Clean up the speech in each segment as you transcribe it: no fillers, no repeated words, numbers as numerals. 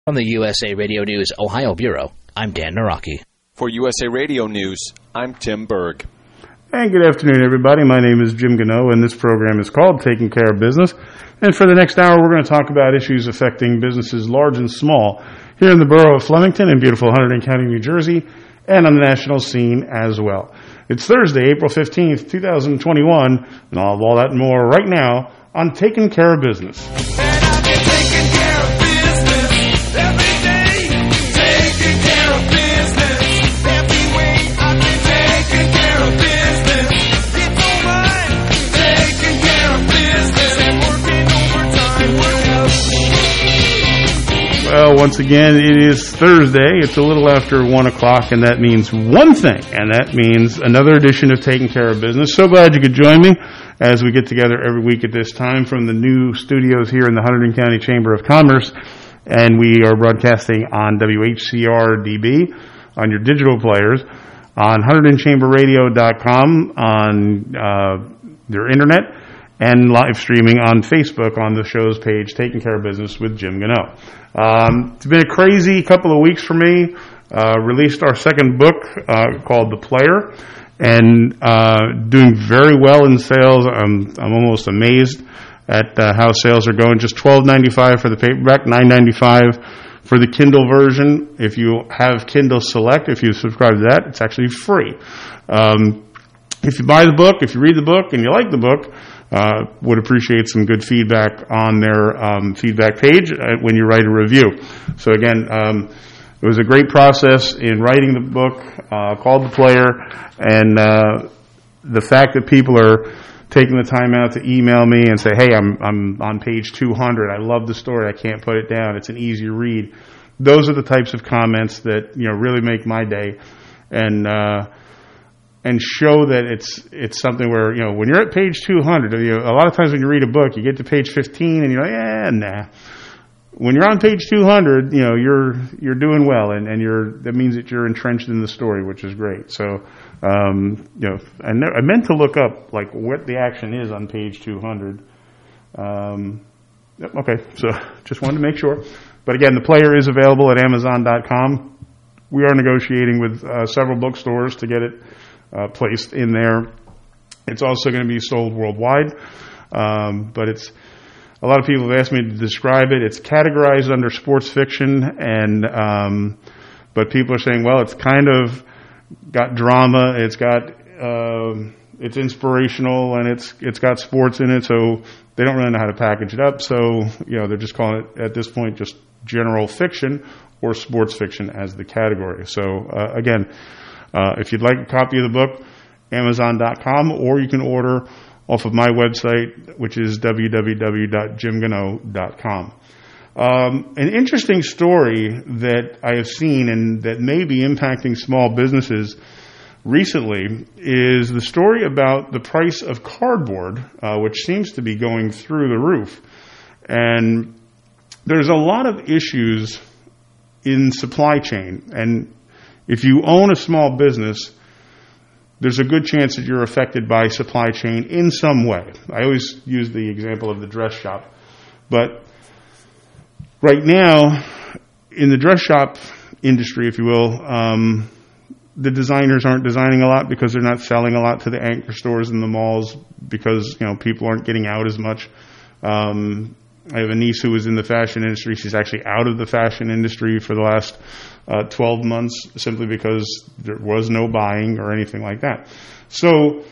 From the USA Radio News Ohio Bureau, I'm Dan Naraki. For USA Radio News, I'm Tim Berg. And good afternoon, everybody. My name is Jim Gano, and this program is called Taking Care of Business. And for the next hour, we're going to talk about issues affecting businesses large and small here in the borough of Flemington in beautiful Hunterdon County, New Jersey, and on the national scene as well. It's Thursday, April 15th, 2021, and I'll have all that and more right now on Taking Care of Business. And I've been taking care of business every day. Taking care of business every way. I've been taking care of business. It's alright. Taking care of business and working overtime. Well, once again, it is Thursday. It's a little after 1 o'clock, and that means one thing, and that means another edition of Taking Care of Business. So glad you could join me as we get together every week at this time from the new studios here in the Hunterdon County Chamber of Commerce. And we are broadcasting on WHCR-DB, on your digital players, on HunterdonChamberRadio.com, on their internet, and live streaming on Facebook on the show's page, Taking Care of Business with Jim Gano. It's been a crazy couple of weeks for me. Released our second book called The Player, and doing very well in sales. I'm almost amazed at how sales are going. Just $12.95 for the paperback, $9.95 for the Kindle version. If you have Kindle Select, if you subscribe to that, it's actually free. If you buy the book, if you read the book, and you like the book, would appreciate some good feedback on their feedback page when you write a review. So again, it was a great process in writing the book called The Player, and the fact that people are taking the time out to email me and say, hey, I'm on page 200. I love the story. I can't put it down. It's an easy read. Those are the types of comments that really make my day, and show that it's something where when you're at page 200, a lot of times when you read a book, you get to page 15 and you're like, nah. When you're on page 200, you're doing well, and that means that you're entrenched in the story, which is great. So, I meant to look up like what the action is on page 200. Okay, so just wanted to make sure. But again, The Player is available at Amazon.com. We are negotiating with several bookstores to get it placed in there. It's also going to be sold worldwide, but it's. A lot of people have asked me to describe it. It's categorized under sports fiction, but people are saying, well, it's kind of got drama, it's got it's inspirational, and it's got sports in it. So they don't really know how to package it up. So they're just calling it at this point just general fiction or sports fiction as the category. So again, if you'd like a copy of the book, Amazon.com, or you can order off of my website, which is www.jimgano.com. An interesting story that I have seen and that may be impacting small businesses recently is the story about the price of cardboard, which seems to be going through the roof. And there's a lot of issues in supply chain. And if you own a small business, there's a good chance that you're affected by supply chain in some way. I always use the example of the dress shop. But right now, in the dress shop industry, if you will, the designers aren't designing a lot because they're not selling a lot to the anchor stores in the malls because, people aren't getting out as much. I have a niece who was in the fashion industry. She's actually out of the fashion industry for the last 12 months simply because there was no buying or anything like that. So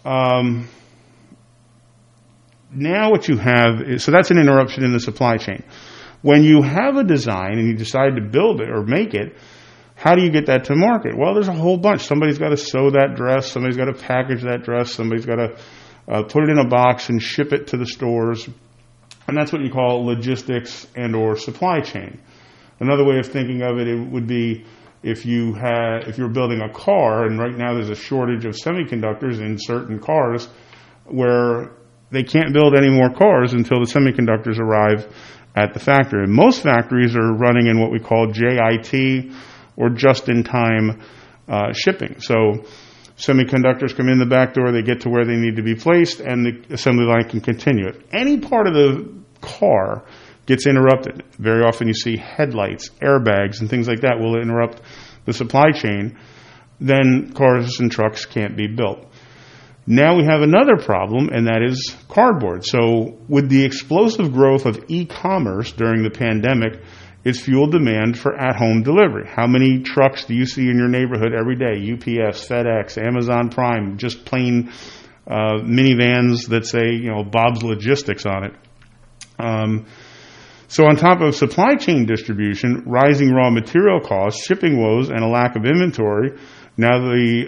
now what you have is, so that's an interruption in the supply chain. When you have a design and you decide to build it or make it, how do you get that to market? Well, there's a whole bunch. Somebody's got to sew that dress. Somebody's got to package that dress. Somebody's got to put it in a box and ship it to the stores. And that's what you call logistics and or supply chain. Another way of thinking of it would be if you were building a car, and right now there's a shortage of semiconductors in certain cars where they can't build any more cars until the semiconductors arrive at the factory. And most factories are running in what we call JIT, or just-in-time shipping. So semiconductors come in the back door, they get to where they need to be placed, and the assembly line can continue. If any part of the car gets interrupted. Very often you see headlights, airbags, and things like that will interrupt the supply chain. Then cars and trucks can't be built. Now we have another problem, and that is cardboard. So with the explosive growth of e-commerce during the pandemic, it's fueled demand for at-home delivery. How many trucks do you see in your neighborhood every day? UPS, FedEx, Amazon Prime, just plain minivans that say, Bob's Logistics on it. So on top of supply chain distribution, rising raw material costs, shipping woes, and a lack of inventory, now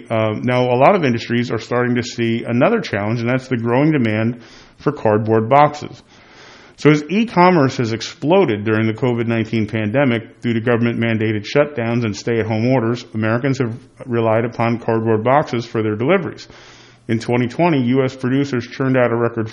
a lot of industries are starting to see another challenge, and that's the growing demand for cardboard boxes. So as e-commerce has exploded during the COVID-19 pandemic due to government-mandated shutdowns and stay-at-home orders, Americans have relied upon cardboard boxes for their deliveries. In 2020, U.S. producers churned out a record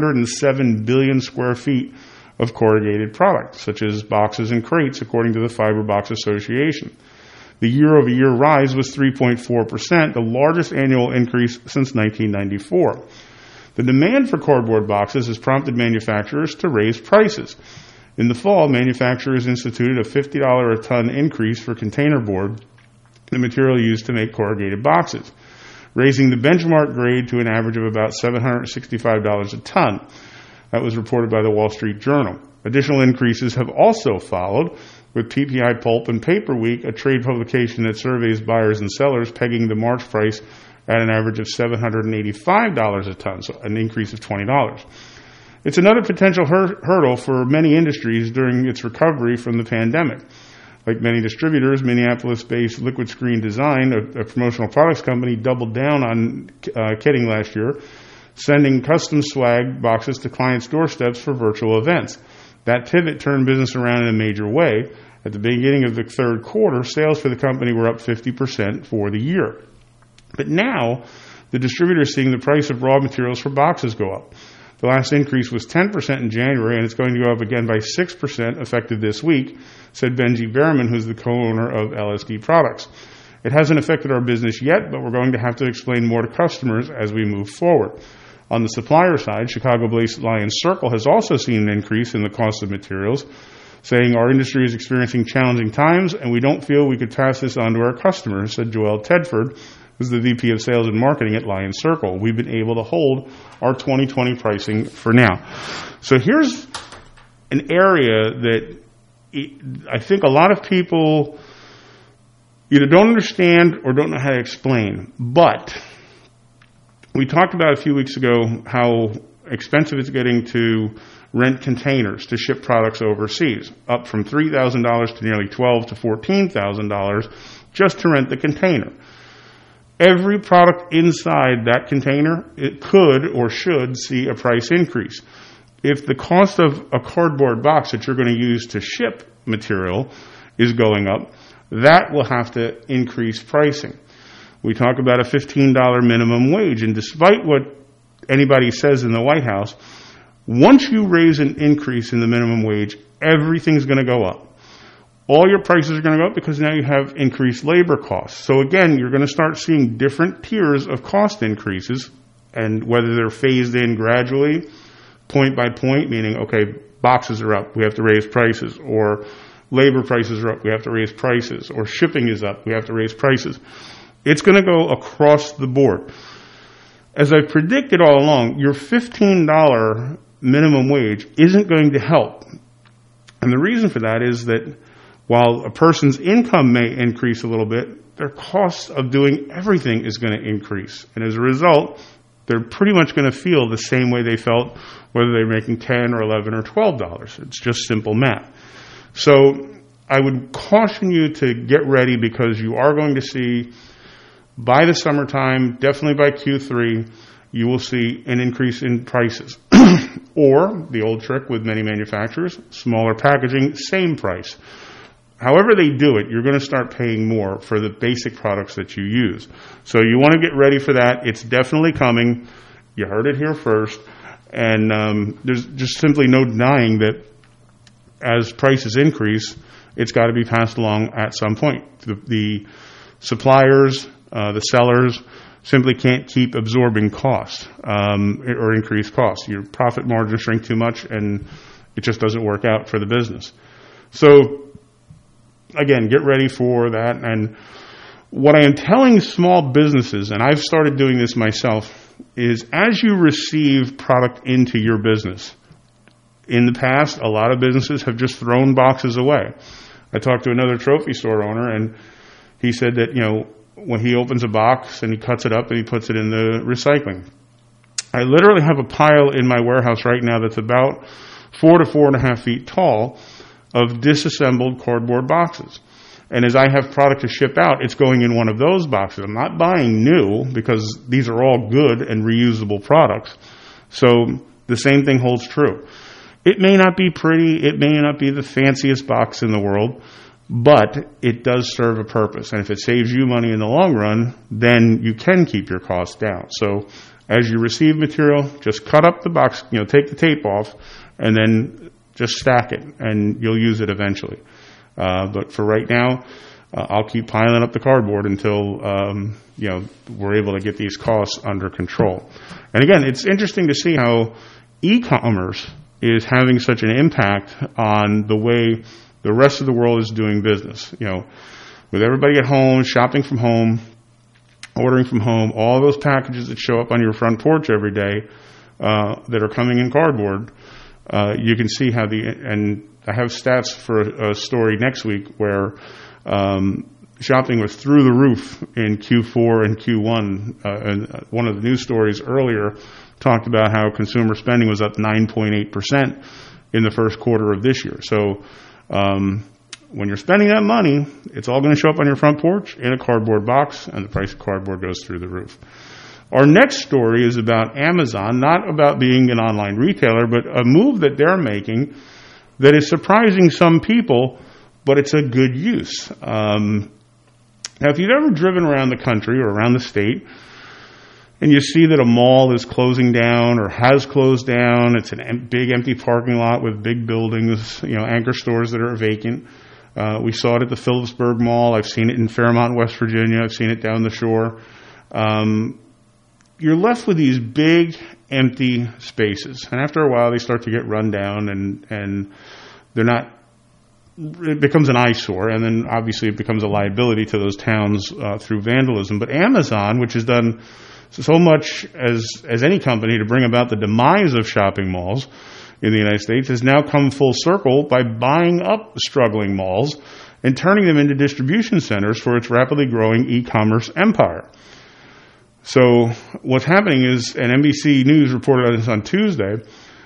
407 billion square feet of corrugated products, such as boxes and crates, according to the Fiber Box Association. The year-over-year rise was 3.4%, the largest annual increase since 1994. The demand for cardboard boxes has prompted manufacturers to raise prices. In the fall, manufacturers instituted a $50 a ton increase for container board, the material used to make corrugated boxes, raising the benchmark grade to an average of about $765 a ton. That was reported by the Wall Street Journal. Additional increases have also followed, with PPI Pulp and Paper Week, a trade publication that surveys buyers and sellers, pegging the March price at an average of $785 a ton, so an increase of $20. It's another potential hurdle for many industries during its recovery from the pandemic. Like many distributors, Minneapolis-based Liquid Screen Design, a promotional products company, doubled down on kitting last year, sending custom swag boxes to clients' doorsteps for virtual events. That pivot turned business around in a major way. At the beginning of the third quarter, sales for the company were up 50% for the year. But now, the distributor is seeing the price of raw materials for boxes go up. The last increase was 10% in January, and it's going to go up again by 6% effective this week, said Benji Behrman, who's the co-owner of LSD Products. It hasn't affected our business yet, but we're going to have to explain more to customers as we move forward. On the supplier side, Chicago-based Lion Circle has also seen an increase in the cost of materials, saying our industry is experiencing challenging times, and we don't feel we could pass this on to our customers, said Joelle Tedford, who's the VP of Sales and Marketing at Lion Circle. We've been able to hold our 2020 pricing for now. So here's an area that I think a lot of people either don't understand or don't know how to explain. But we talked about a few weeks ago how expensive it's getting to rent containers to ship products overseas, up from $3,000 to nearly $12,000 to $14,000 just to rent the container. Every product inside that container, it could or should see a price increase. If the cost of a cardboard box that you're going to use to ship material is going up, that will have to increase pricing. We talk about a $15 minimum wage, and despite what anybody says in the White House, once you raise an increase in the minimum wage, everything's going to go up. All your prices are going to go up because now you have increased labor costs. So again, you're going to start seeing different tiers of cost increases, and whether they're phased in gradually, point by point, meaning, okay, boxes are up, we have to raise prices, or labor prices are up, we have to raise prices, or shipping is up, we have to raise prices. It's going to go across the board. As I predicted all along, your $15 minimum wage isn't going to help. And the reason for that is that while a person's income may increase a little bit, their cost of doing everything is going to increase. And as a result, they're pretty much going to feel the same way they felt whether they're making $10 or $11 or $12. It's just simple math. So I would caution you to get ready, because you are going to see, by the summertime, definitely by Q3, you will see an increase in prices. Or, the old trick with many manufacturers, smaller packaging, same price. However they do it, you're going to start paying more for the basic products that you use. So you want to get ready for that. It's definitely coming. You heard it here first. And there's just simply no denying that as prices increase, it's got to be passed along at some point. The suppliers, the sellers, simply can't keep absorbing costs or increase costs. Your profit margins shrink too much, and it just doesn't work out for the business. So, again, get ready for that. And what I am telling small businesses, and I've started doing this myself, is as you receive product into your business, in the past, a lot of businesses have just thrown boxes away. I talked to another trophy store owner, and he said that, when he opens a box and he cuts it up and he puts it in the recycling. I literally have a pile in my warehouse right now that's about 4 to 4.5 feet tall of disassembled cardboard boxes. And as I have product to ship out, it's going in one of those boxes. I'm not buying new because these are all good and reusable products. So the same thing holds true. It may not be pretty, it may not be the fanciest box in the world, but it does serve a purpose. And if it saves you money in the long run, then you can keep your costs down. So as you receive material, just cut up the box, take the tape off, and then just stack it, and you'll use it eventually. But for right now, I'll keep piling up the cardboard until, we're able to get these costs under control. And again, it's interesting to see how e-commerce is having such an impact on the way the rest of the world is doing business. With everybody at home, shopping from home, ordering from home, all those packages that show up on your front porch every day that are coming in cardboard, you can see how and I have stats for a story next week where shopping was through the roof in Q4 and Q1. And one of the news stories earlier talked about how consumer spending was up 9.8% in the first quarter of this year. So when you're spending that money, it's all going to show up on your front porch in a cardboard box, and the price of cardboard goes through the roof. Our next story is about Amazon, not about being an online retailer, but a move that they're making that is surprising some people, but it's a good use. Now, if you've ever driven around the country or around the state, and you see that a mall is closing down or has closed down, it's a big empty parking lot with big buildings, anchor stores that are vacant. We saw it at the Phillipsburg Mall. I've seen it in Fairmont, West Virginia. I've seen it down the shore. You're left with these big empty spaces, and after a while they start to get run down, and they're not. It becomes an eyesore, and then obviously it becomes a liability to those towns through vandalism. But Amazon, which has done so much as any company to bring about the demise of shopping malls in the United States, has now come full circle by buying up struggling malls and turning them into distribution centers for its rapidly growing e-commerce empire. So what's happening is, and NBC News reported on this on Tuesday,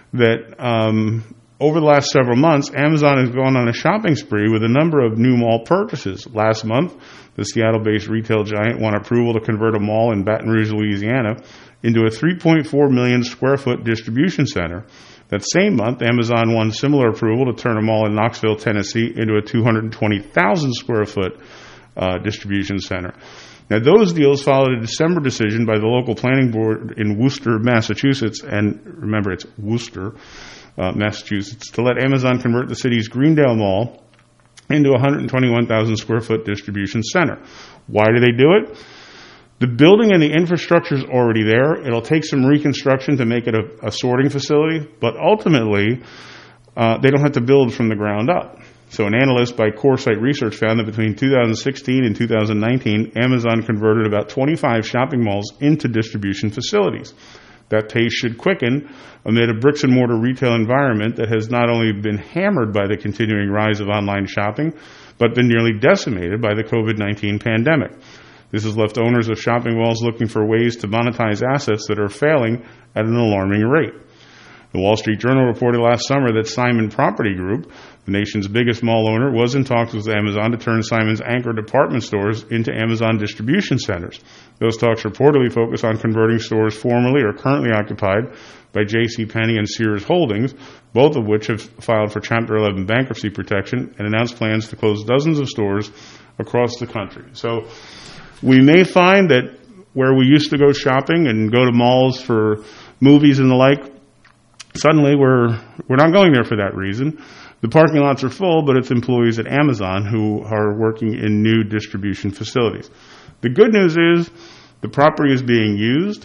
that over the last several months, Amazon has gone on a shopping spree with a number of new mall purchases. Last month, the Seattle-based retail giant won approval to convert a mall in Baton Rouge, Louisiana, into a 3.4 million square foot distribution center. That same month, Amazon won similar approval to turn a mall in Knoxville, Tennessee, into a 220,000 square foot distribution center. Now, those deals followed a December decision by the local planning board in Worcester, Massachusetts, and remember, it's Worcester, Massachusetts, to let Amazon convert the city's Greendale Mall into a 121,000 square foot distribution center. Why do they do it? The building and the infrastructure is already there. It'll take some reconstruction to make it a sorting facility, but ultimately, they don't have to build from the ground up. So an analyst by Coresight Research found that between 2016 and 2019, Amazon converted about 25 shopping malls into distribution facilities. That pace should quicken amid a bricks-and-mortar retail environment that has not only been hammered by the continuing rise of online shopping, but been nearly decimated by the COVID-19 pandemic. This has left owners of shopping malls looking for ways to monetize assets that are failing at an alarming rate. The Wall Street Journal reported last summer that Simon Property Group, the nation's biggest mall owner, was in talks with Amazon to turn Simon's anchor department stores into Amazon distribution centers. Those talks reportedly focus on converting stores formerly or currently occupied by JCPenney and Sears Holdings, both of which have filed for Chapter 11 bankruptcy protection and announced plans to close dozens of stores across the country. So we may find that where we used to go shopping and go to malls for movies and the like, suddenly we're not going there for that reason. The parking lots are full, but it's employees at Amazon who are working in new distribution facilities. The good news is the property is being used.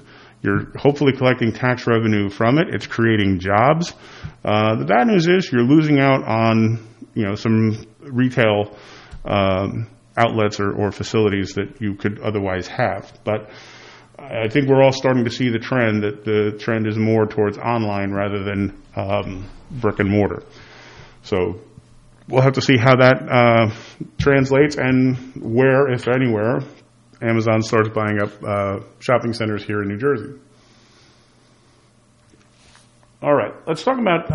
You're hopefully collecting tax revenue from it. It's creating jobs. The bad news is you're losing out on, some retail outlets or facilities that you could otherwise have. But I think we're all starting to see the trend that the trend is more towards online rather than brick and mortar. So we'll have to see how that translates and where, if anywhere, Amazon starts buying up shopping centers here in New Jersey. All right, let's talk about,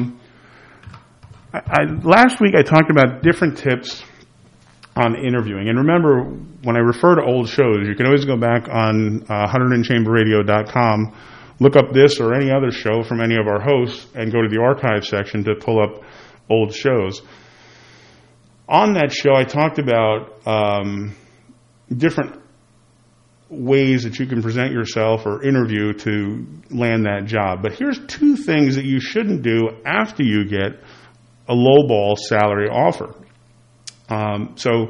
last week I talked about different tips on interviewing. And remember, when I refer to old shows, you can always go back on 100andchamberradio.com, look up this or any other show from any of our hosts, and go to the archive section to pull up old shows. On that show, I talked about different ways that you can present yourself or interview to land that job. But here's 2 things that you shouldn't do after you get a lowball salary offer. So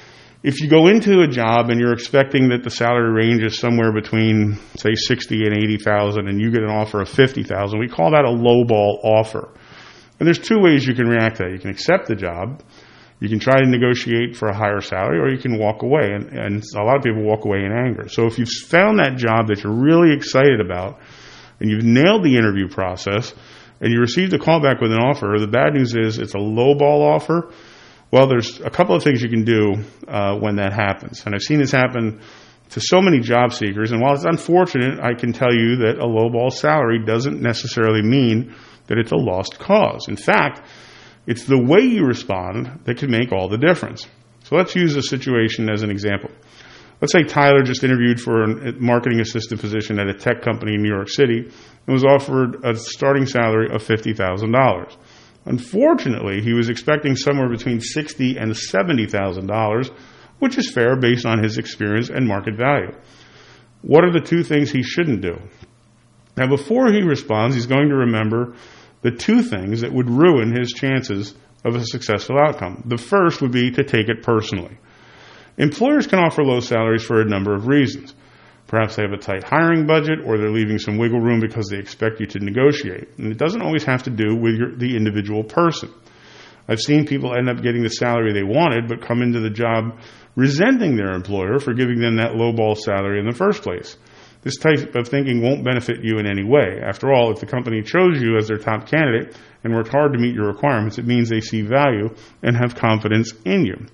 if you go into a job and you're expecting that the salary range is somewhere between, say, $60,000 and $80,000, and you get an offer of $50,000, we call that a lowball offer. And there's 2 ways you can react to that. You can accept the job, you can try to negotiate for a higher salary, or you can walk away. And a lot of people walk away in anger. So if you've found that job that you're really excited about, and you've nailed the interview process, and you received a call back with an offer, the bad news is it's a lowball offer. Well, there's a couple of things you can do when that happens. And I've seen this happen to so many job seekers. And while it's unfortunate, I can tell you that a lowball salary doesn't necessarily mean that it's a lost cause. In fact, it's the way you respond that can make all the difference. So let's use a situation as an example. Let's say Tyler just interviewed for a marketing assistant position at a tech company in New York City and was offered a starting salary of $50,000. Unfortunately, he was expecting somewhere between $60,000 and $70,000, which is fair based on his experience and market value. What are the 2 things he shouldn't do? Now, before he responds, he's going to remember the 2 things that would ruin his chances of a successful outcome. The first would be to take it personally. Employers can offer low salaries for a number of reasons. Perhaps they have a tight hiring budget, or they're leaving some wiggle room because they expect you to negotiate. And it doesn't always have to do with the individual person. I've seen people end up getting the salary they wanted, but come into the job resenting their employer for giving them that lowball salary in the first place. This type of thinking won't benefit you in any way. After all, if the company chose you as their top candidate and worked hard to meet your requirements, it means they see value and have confidence in you.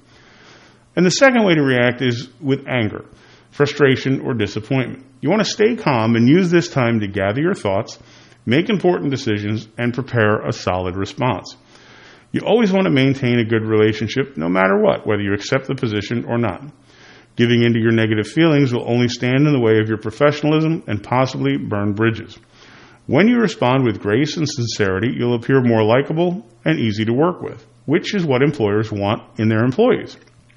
And the second way to react is with anger, frustration, or disappointment. You want to stay calm and use this time to gather your thoughts, make important decisions, and prepare a solid response. You always want to maintain a good relationship no matter what, whether you accept the position or not. Giving into your negative feelings will only stand in the way of your professionalism and possibly burn bridges. When you respond with grace and sincerity, you'll appear more likable and easy to work with, which is what employers want in their employees.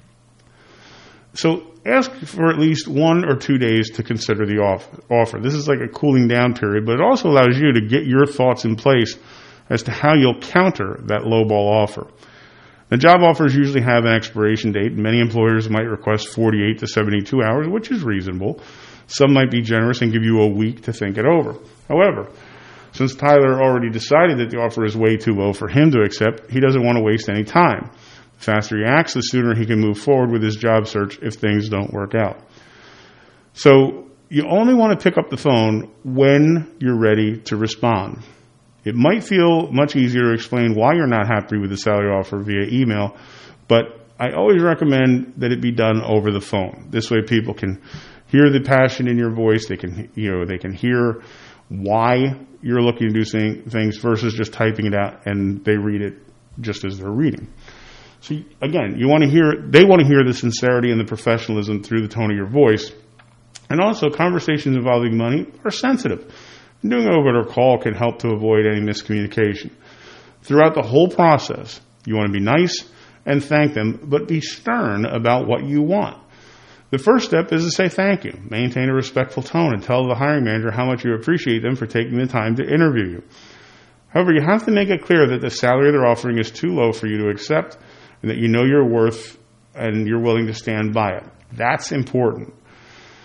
So ask for at least 1 or 2 days to consider the offer. This is like a cooling down period, but it also allows you to get your thoughts in place as to how you'll counter that lowball offer. The job offers usually have an expiration date. Many employers might request 48 to 72 hours, which is reasonable. Some might be generous and give you a week to think it over. However, since Tyler already decided that the offer is way too low for him to accept, he doesn't want to waste any time. The faster he acts, the sooner he can move forward with his job search if things don't work out. So you only want to pick up the phone when you're ready to respond. It might feel much easier to explain why you're not happy with the salary offer via email, but I always recommend that it be done over the phone. This way people can hear the passion in your voice. They can hear why you're looking to do things versus just typing it out and they read it just as they're reading. So again, they want to hear the sincerity and the professionalism through the tone of your voice. And also, conversations involving money are sensitive. Doing it over a call can help to avoid any miscommunication. Throughout the whole process, you want to be nice and thank them, but be stern about what you want. The first step is to say thank you. Maintain a respectful tone and tell the hiring manager how much you appreciate them for taking the time to interview you. However, you have to make it clear that the salary they're offering is too low for you to accept and that you know your worth and you're willing to stand by it. That's important.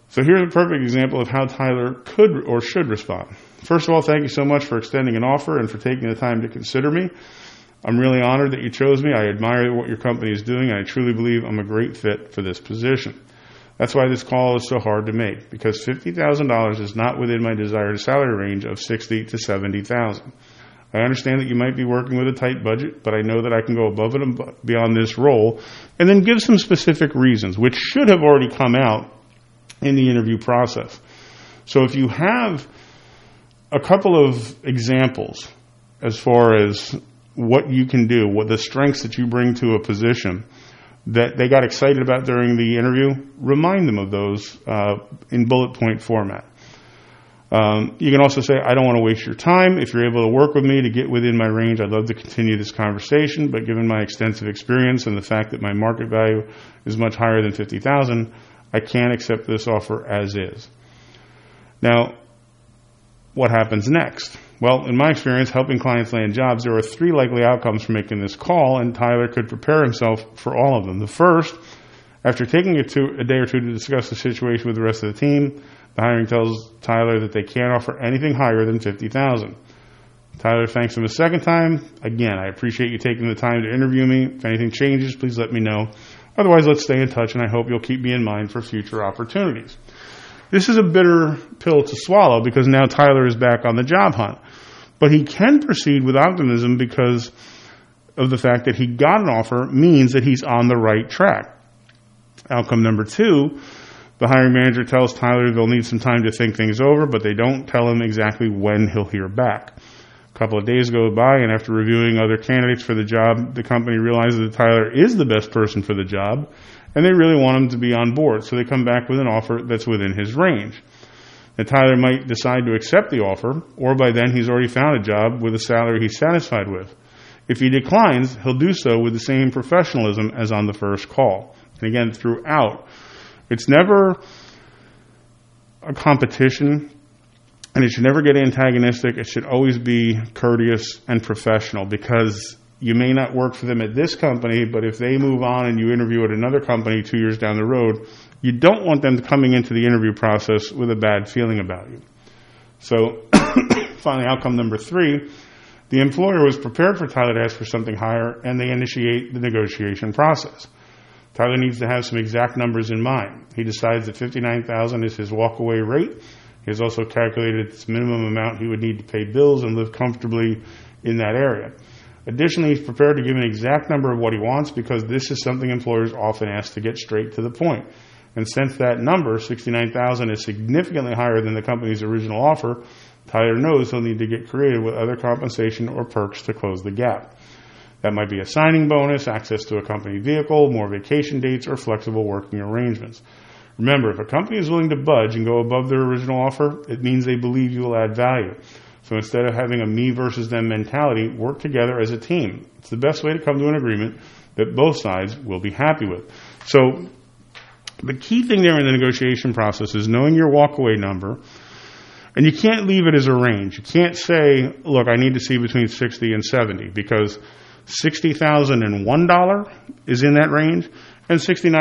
So here's a perfect example of how Tyler could or should respond. First of all, thank you so much for extending an offer and for taking the time to consider me. I'm really honored that you chose me. I admire what your company is doing, and I truly believe I'm a great fit for this position. That's why this call is so hard to make, because $50,000 is not within my desired salary range of $60,000 to $70,000. I understand that you might be working with a tight budget, but I know that I can go above and beyond this role, and then give some specific reasons, which should have already come out in the interview process. So if you have a couple of examples as far as what you can do, what the strengths that you bring to a position that they got excited about during the interview, remind them of those in bullet point format. You can also say, I don't want to waste your time. If you're able to work with me to get within my range, I'd love to continue this conversation, but given my extensive experience and the fact that my market value is much higher than $50,000, I can't accept this offer as is. Now, what happens next? Well, in my experience, helping clients land jobs, there are 3 likely outcomes for making this call, and Tyler could prepare himself for all of them. The first, after taking a day or two to discuss the situation with the rest of the team, the hiring tells Tyler that they can't offer anything higher than $50,000. Tyler thanks him a second time. Again, I appreciate you taking the time to interview me. If anything changes, please let me know. Otherwise, let's stay in touch, and I hope you'll keep me in mind for future opportunities. This is a bitter pill to swallow because now Tyler is back on the job hunt. But he can proceed with optimism because of the fact that he got an offer means that he's on the right track. Outcome number 2, the hiring manager tells Tyler they'll need some time to think things over, but they don't tell him exactly when he'll hear back. A couple of days go by, and after reviewing other candidates for the job, the company realizes that Tyler is the best person for the job, and they really want him to be on board, so they come back with an offer that's within his range. Now, Tyler might decide to accept the offer, or by then he's already found a job with a salary he's satisfied with. If he declines, he'll do so with the same professionalism as on the first call. And again, throughout, it's never a competition, and it should never get antagonistic. It should always be courteous and professional, because you may not work for them at this company, but if they move on and you interview at another company 2 years down the road, you don't want them coming into the interview process with a bad feeling about you. So, finally, outcome number 3, the employer was prepared for Tyler to ask for something higher, and they initiate the negotiation process. Tyler needs to have some exact numbers in mind. He decides that $59,000 is his walkaway rate. He has also calculated its minimum amount he would need to pay bills and live comfortably in that area. Additionally, he's prepared to give an exact number of what he wants, because this is something employers often ask to get straight to the point. And since that number, $69,000, is significantly higher than the company's original offer, Tyler knows he'll need to get creative with other compensation or perks to close the gap. That might be a signing bonus, access to a company vehicle, more vacation dates, or flexible working arrangements. Remember, if a company is willing to budge and go above their original offer, it means they believe you will add value. So instead of having a me versus them mentality, work together as a team. It's the best way to come to an agreement that both sides will be happy with. So the key thing there in the negotiation process is knowing your walkaway number, and you can't leave it as a range. You can't say, look, I need to see between 60 and 70, because $60,001 is in that range, and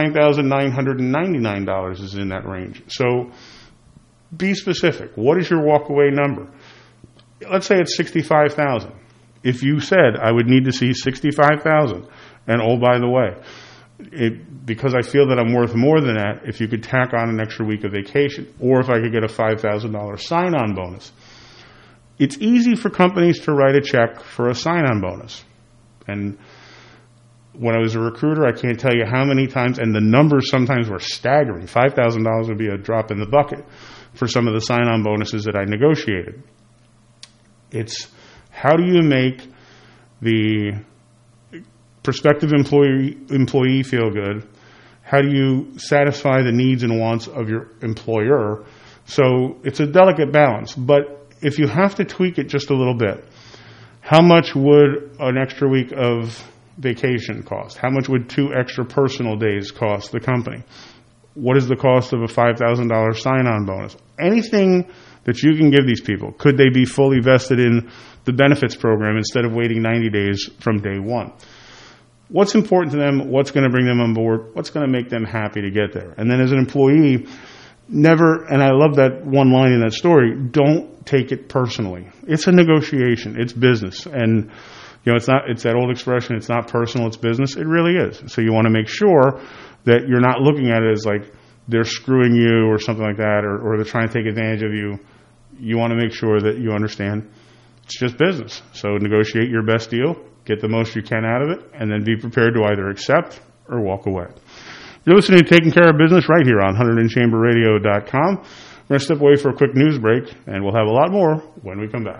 $69,999 is in that range. So be specific. What is your walkaway number? Let's say it's $65,000. If you said, I would need to see $65,000, and oh, by the way, because I feel that I'm worth more than that, if you could tack on an extra week of vacation, or if I could get a $5,000 sign-on bonus. It's easy for companies to write a check for a sign-on bonus. And when I was a recruiter, I can't tell you how many times, and the numbers sometimes were staggering. $5,000 would be a drop in the bucket for some of the sign-on bonuses that I negotiated. It's how do you make the prospective employee feel good? How do you satisfy the needs and wants of your employer? So it's a delicate balance. But if you have to tweak it just a little bit, how much would an extra week of vacation cost? How much would 2 extra personal days cost the company? What is the cost of a $5,000 sign-on bonus? Anything that you can give these people. Could they be fully vested in the benefits program instead of waiting 90 days from day one? What's important to them? What's going to bring them on board? What's going to make them happy to get there? And then as an employee, never, and I love that one line in that story, don't take it personally. It's a negotiation. It's business. And, it's that old expression, it's not personal, it's business. It really is. So you want to make sure that you're not looking at it as like they're screwing you or something like that, or they're trying to take advantage of you. You want to make sure that you understand it's just business. So negotiate your best deal, get the most you can out of it, and then be prepared to either accept or walk away. You're listening to Taking Care of Business right here on HunterdonChamberRadio.com. We're going to step away for a quick news break, and we'll have a lot more when we come back.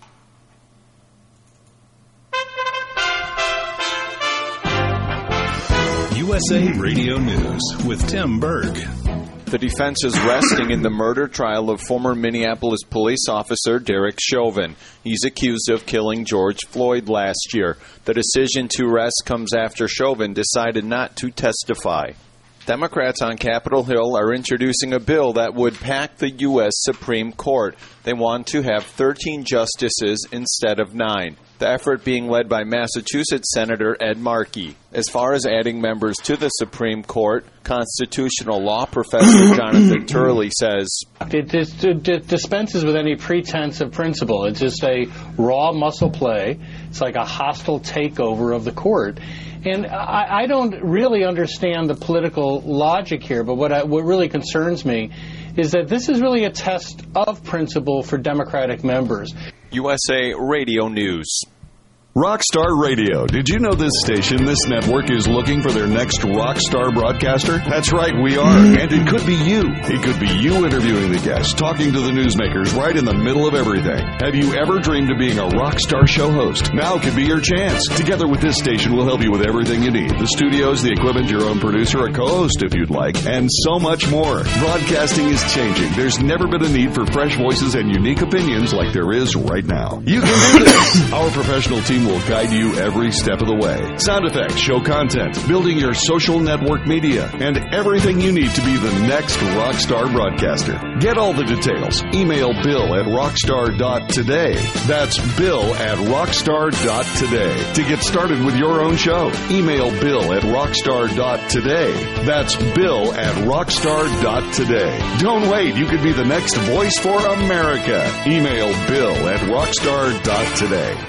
USA Radio News with Tim Berg. The defense is resting in the murder trial of former Minneapolis police officer Derek Chauvin. He's accused of killing George Floyd last year. The decision to arrest comes after Chauvin decided not to testify. Democrats on Capitol Hill are introducing a bill that would pack the U.S. Supreme Court. They want to have 13 justices instead of 9. The effort being led by Massachusetts Senator Ed Markey. As far as adding members to the Supreme Court, constitutional law professor Jonathan Turley says, It dispenses with any pretense of principle. It's just a raw muscle play. It's like a hostile takeover of the court. And I don't really understand the political logic here, but what really concerns me is that this is really a test of principle for Democratic members. USA Radio News. Rockstar Radio. Did you know this station, this network, is looking for their next rock star broadcaster? That's right, we are. And it could be you. It could be you interviewing the guests, talking to the newsmakers right in the middle of everything. Have you ever dreamed of being a rock star show host? Now could be your chance. Together with this station, we'll help you with everything you need. The studios, the equipment, your own producer, a co-host if you'd like, and so much more. Broadcasting is changing. There's never been a need for fresh voices and unique opinions like there is right now. You can do this. Our professional team will guide you every step of the way. Sound effects, show content, building your social network media, and everything you need to be the next rockstar broadcaster. Get all the details. Email Bill at rockstar.today. That's Bill at rockstar.today. To get started with your own show, email Bill at rockstar.today. That's Bill at rockstar.today. Don't wait. You could be the next voice for America. Email Bill at rockstar.today.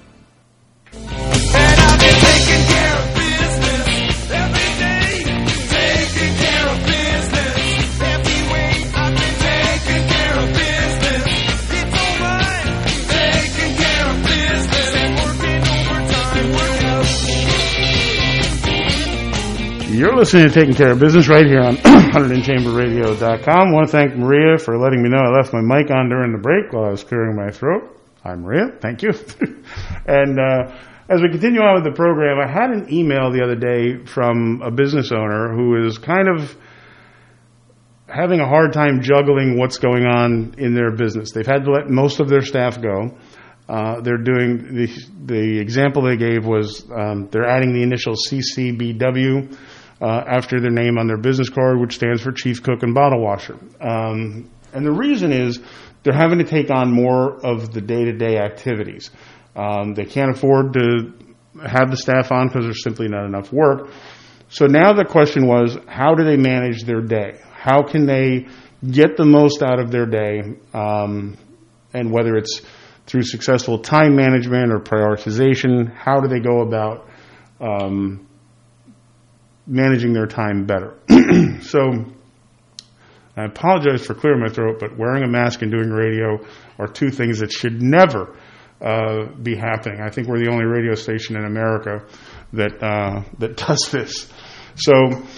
And I've been taking care of business every day. Taking care of business every way. I've been taking care of business. It's alright. Taking care of business and working overtime. You're listening to Taking Care of Business right here on HunterdonChamberRadio.com. I want to thank Maria for letting me know I left my mic on during the break while I was clearing my throat. Hi, Maria. Thank you. And as we continue on with the program, I had an email the other day from a business owner who is kind of having a hard time juggling what's going on in their business. They've had to let most of their staff go. They're doing the example they gave was they're adding the initial CCBW after their name on their business card, which stands for Chief Cook and Bottle Washer. And the reason is they're having to take on more of the day-to-day activities. They can't afford to have the staff on because there's simply not enough work. So now the question was, how do they manage their day? How can they get the most out of their day? And whether it's through successful time management or prioritization, how do they go about managing their time better? So I apologize for clearing my throat, but wearing a mask and doing radio are two things that should never be happening. I think we're the only radio station in America that does this. So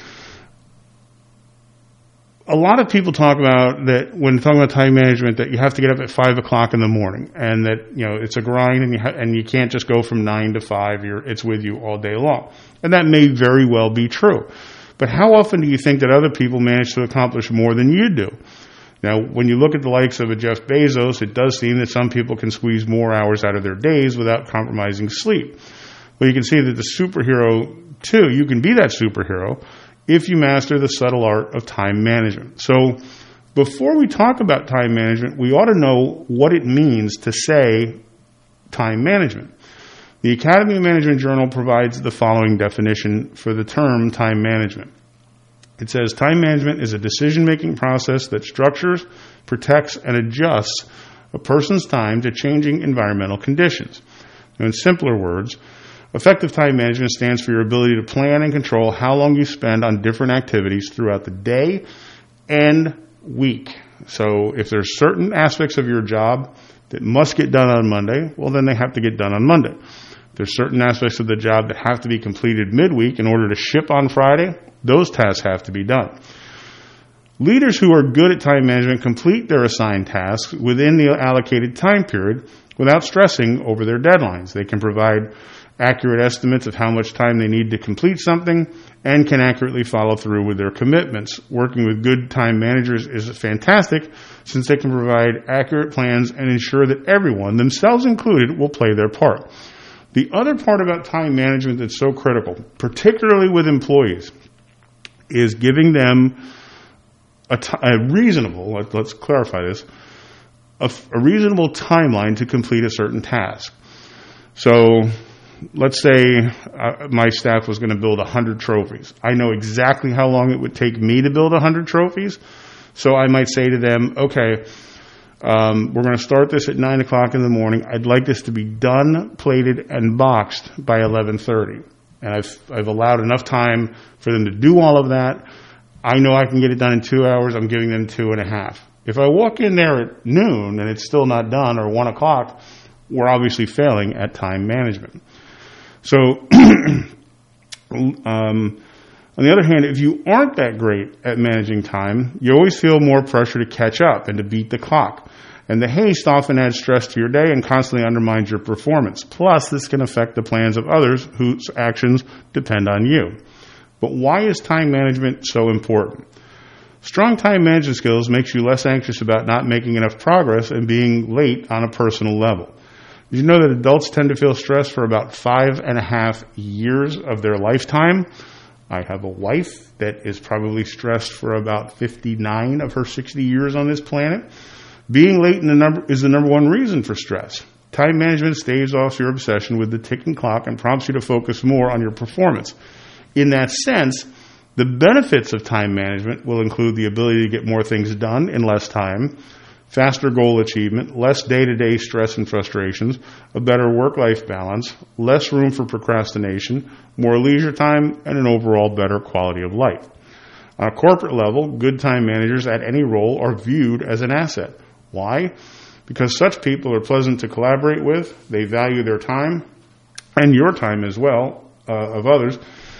a lot of people talk about that when talking about time management, that you have to get up at 5 o'clock in the morning, and that it's a grind, and you can't just go from 9 to 5. It's with you all day long, and that may very well be true. But how often do you think that other people manage to accomplish more than you do? Now, when you look at the likes of a Jeff Bezos, it does seem that some people can squeeze more hours out of their days without compromising sleep. Well, you can see that the superhero, too, you can be that superhero if you master the subtle art of time management. So before we talk about time management, we ought to know what it means to say time management. The Academy of Management Journal provides the following definition for the term time management. It says time management is a decision-making process that structures, protects, and adjusts a person's time to changing environmental conditions. Now, in simpler words, effective time management stands for your ability to plan and control how long you spend on different activities throughout the day and week. So if there's certain aspects of your job that must get done on Monday, well, then they have to get done on Monday. If there's certain aspects of the job that have to be completed midweek in order to ship on Friday, those tasks have to be done. Leaders who are good at time management complete their assigned tasks within the allocated time period without stressing over their deadlines. They can provide accurate estimates of how much time they need to complete something and can accurately follow through with their commitments. Working with good time managers is fantastic since they can provide accurate plans and ensure that everyone, themselves included, will play their part. The other part about time management that's so critical, particularly with employees, is giving them a reasonable, let's clarify this, a reasonable timeline to complete a certain task. So let's say my staff was going to build 100 trophies. I know exactly how long it would take me to build 100 trophies. So I might say to them, okay, we're going to start this at 9 o'clock in the morning. I'd like this to be done, plated, and boxed by 11:30. And I've allowed enough time for them to do all of that. I know I can get it done in 2 hours. I'm giving them 2.5. If I walk in there at noon and it's still not done, or 1 o'clock, we're obviously failing at time management. So, on the other hand, if you aren't that great at managing time, you always feel more pressure to catch up and to beat the clock. And the haste often adds stress to your day and constantly undermines your performance. Plus, this can affect the plans of others whose actions depend on you. But why is time management so important? Strong time management skills makes you less anxious about not making enough progress and being late on a personal level. Did you know that adults tend to feel stressed for about 5.5 years of their lifetime? I have a wife that is probably stressed for about 59 of her 60 years on this planet. Being late is the number one reason for stress. Time management staves off your obsession with the ticking clock and prompts you to focus more on your performance. In that sense, the benefits of time management will include the ability to get more things done in less time, faster goal achievement, less day-to-day stress and frustrations, a better work-life balance, less room for procrastination, more leisure time, and an overall better quality of life. On a corporate level, good time managers at any role are viewed as an asset. Why? Because such people are pleasant to collaborate with, they value their time, and your time as well, of others,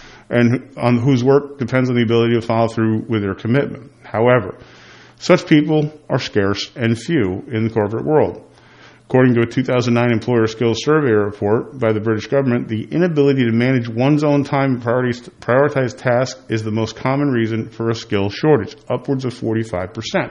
and on whose work depends on the ability to follow through with their commitment. However, such people are scarce and few in the corporate world. According to a 2009 Employer Skills Survey report by the British government, the inability to manage one's own time and prioritize tasks is the most common reason for a skill shortage, upwards of 45%.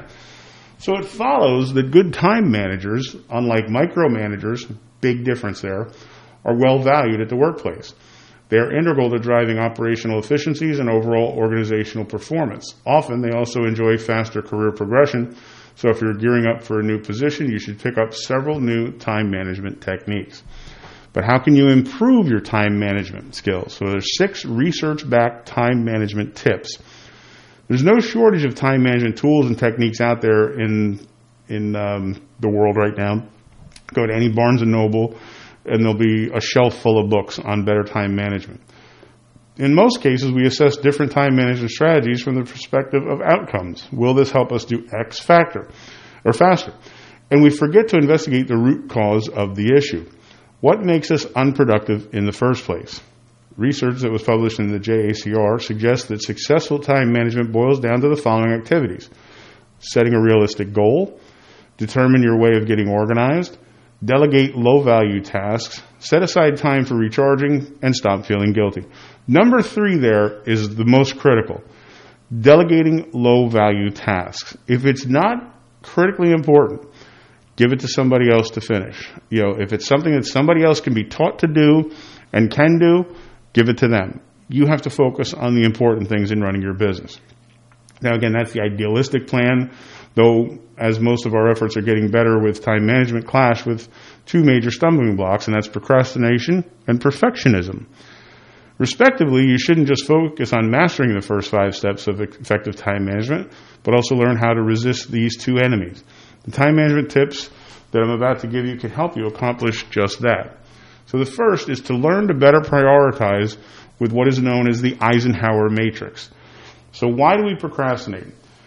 So it follows that good time managers, unlike micromanagers, big difference there, are well valued at the workplace. They are integral to driving operational efficiencies and overall organizational performance. Often, they also enjoy faster career progression. So if you're gearing up for a new position, you should pick up several new time management techniques. But how can you improve your time management skills? So there's 6 research-backed time management tips. There's no shortage of time management tools and techniques out there in the world right now. Go to any Barnes & Noble, and there'll be a shelf full of books on better time management. In most cases, we assess different time management strategies from the perspective of outcomes. Will this help us do X faster? And we forget to investigate the root cause of the issue. What makes us unproductive in the first place? Research that was published in the JACR suggests that successful time management boils down to the following activities: setting a realistic goal, determine your way of getting organized, delegate low-value tasks, set aside time for recharging, and stop feeling guilty. Number 3 there is the most critical. Delegating low-value tasks. If it's not critically important, give it to somebody else to finish. If it's something that somebody else can be taught to do and can do, give it to them. You have to focus on the important things in running your business. Now, again, that's the idealistic plan, though as most of our efforts are getting better with time management clash with 2 major stumbling blocks, and that's procrastination and perfectionism. Respectively, you shouldn't just focus on mastering the first 5 steps of effective time management, but also learn how to resist these 2 enemies. The time management tips that I'm about to give you can help you accomplish just that. So the first is to learn to better prioritize with what is known as the Eisenhower matrix. So why do we procrastinate?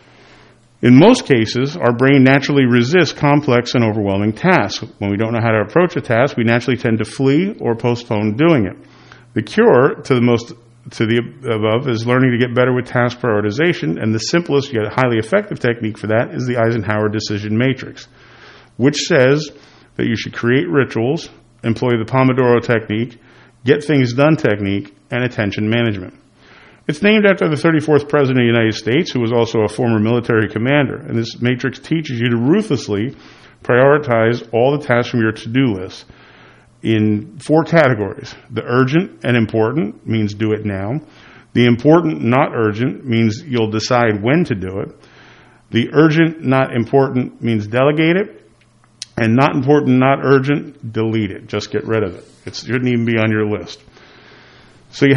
In most cases, our brain naturally resists complex and overwhelming tasks. When we don't know how to approach a task, we naturally tend to flee or postpone doing it. The cure to the above is learning to get better with task prioritization, and the simplest yet highly effective technique for that is the Eisenhower decision matrix, which says that you should create rituals, employ the Pomodoro technique, get things done technique, and attention management. It's named after the 34th President of the United States, who was also a former military commander, and this matrix teaches you to ruthlessly prioritize all the tasks from your to-do list in 4 categories. The urgent and important means do it now. The important, not urgent, means you'll decide when to do it. The urgent, not important means delegate it. And not important, not urgent, delete it. Just get rid of it. It shouldn't even be on your list. So you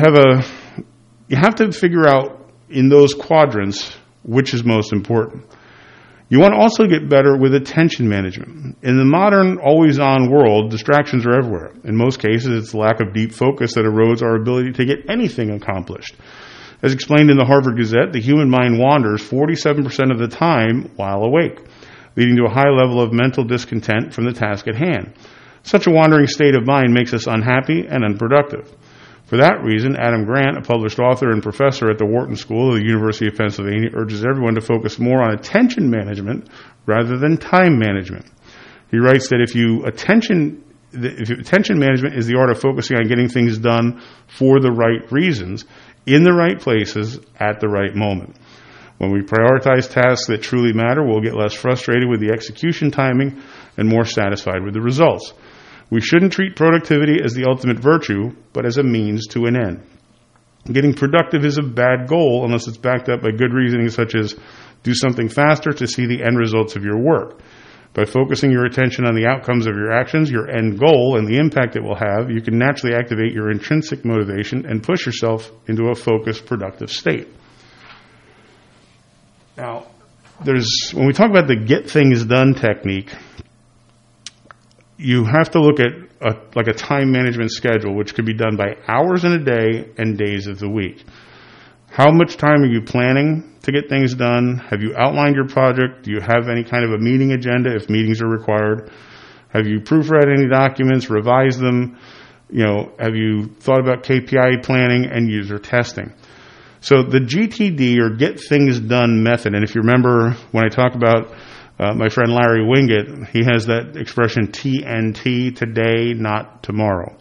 have to figure out in those quadrants which is most important. You want to also get better with attention management. In the modern, always-on world, distractions are everywhere. In most cases, it's the lack of deep focus that erodes our ability to get anything accomplished. As explained in the Harvard Gazette, the human mind wanders 47% of the time while awake, leading to a high level of mental discontent from the task at hand. Such a wandering state of mind makes us unhappy and unproductive. For that reason, Adam Grant, a published author and professor at the Wharton School of the University of Pennsylvania, urges everyone to focus more on attention management rather than time management. He writes that if attention management is the art of focusing on getting things done for the right reasons, in the right places, at the right moment. When we prioritize tasks that truly matter, we'll get less frustrated with the execution timing and more satisfied with the results. We shouldn't treat productivity as the ultimate virtue, but as a means to an end. Getting productive is a bad goal unless it's backed up by good reasoning such as do something faster to see the end results of your work. By focusing your attention on the outcomes of your actions, your end goal, and the impact it will have, you can naturally activate your intrinsic motivation and push yourself into a focused, productive state. Now, when we talk about the get things done technique, you have to look at a time management schedule, which could be done by hours in a day and days of the week. How much time are you planning to get things done? Have you outlined your project? Do you have any kind of a meeting agenda if meetings are required? Have you proofread any documents, revised them? Have you thought about KPI planning and user testing? So the GTD, or Get Things Done method, and if you remember when I talk about my friend Larry Winget, he has that expression TNT, today, not tomorrow.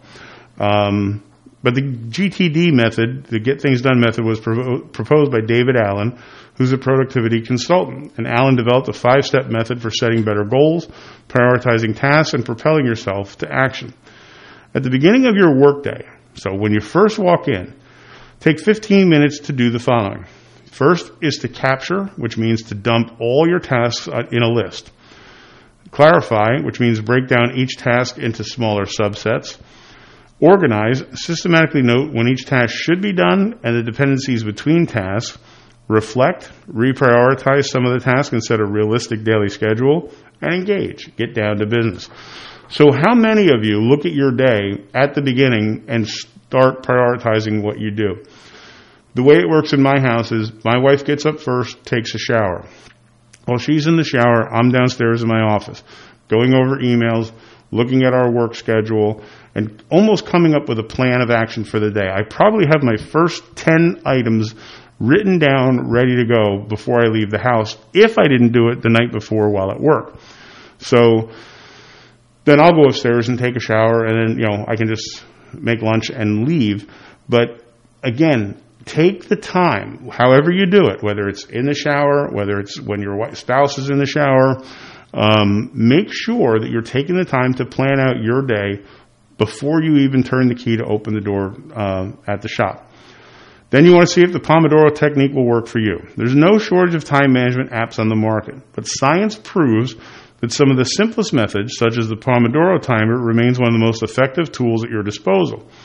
But the GTD method, the Get Things Done method, was proposed by David Allen, who's a productivity consultant. And Allen developed a 5-step method for setting better goals, prioritizing tasks, and propelling yourself to action. At the beginning of your workday, so when you first walk in, take 15 minutes to do the following. First is to capture, which means to dump all your tasks in a list. Clarify, which means break down each task into smaller subsets. Organize, systematically note when each task should be done and the dependencies between tasks. Reflect, reprioritize some of the tasks and set a realistic daily schedule. And engage, get down to business. So how many of you look at your day at the beginning and start prioritizing what you do? The way it works in my house is my wife gets up first, takes a shower. While she's in the shower, I'm downstairs in my office, going over emails, looking at our work schedule, and almost coming up with a plan of action for the day. I probably have my first 10 items written down, ready to go before I leave the house, if I didn't do it the night before while at work. So then I'll go upstairs and take a shower, and then, I can just make lunch and leave. But again, take the time, however you do it, whether it's in the shower, whether it's when your spouse is in the shower, make sure that you're taking the time to plan out your day before you even turn the key to open the door at the shop. Then you want to see if the Pomodoro technique will work for you. There's no shortage of time management apps on the market, but science proves that some of the simplest methods, such as the Pomodoro timer, remains one of the most effective tools at your disposal.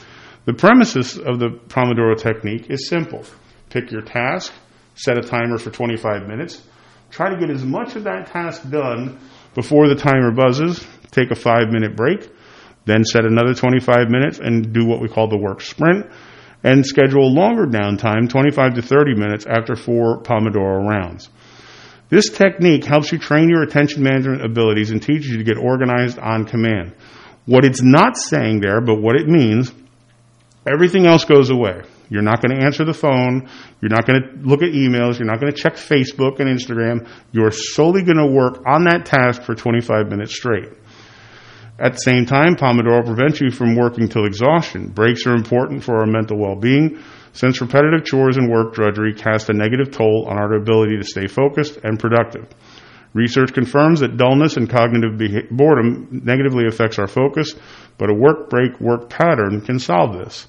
The premises of the Pomodoro technique is simple. Pick your task, set a timer for 25 minutes, try to get as much of that task done before the timer buzzes, take a 5-minute break, then set another 25 minutes and do what we call the work sprint, and schedule longer downtime, 25 to 30 minutes after 4 Pomodoro rounds. This technique helps you train your attention management abilities and teaches you to get organized on command. What it's not saying there, but what it means, everything else goes away. You're not going to answer the phone. You're not going to look at emails. You're not going to check Facebook and Instagram. You're solely going to work on that task for 25 minutes straight. At the same time, Pomodoro prevents you from working till exhaustion. Breaks are important for our mental well-being, since repetitive chores and work drudgery cast a negative toll on our ability to stay focused and productive. Research confirms that dullness and cognitive boredom negatively affects our focus, but a work-break-work pattern can solve this.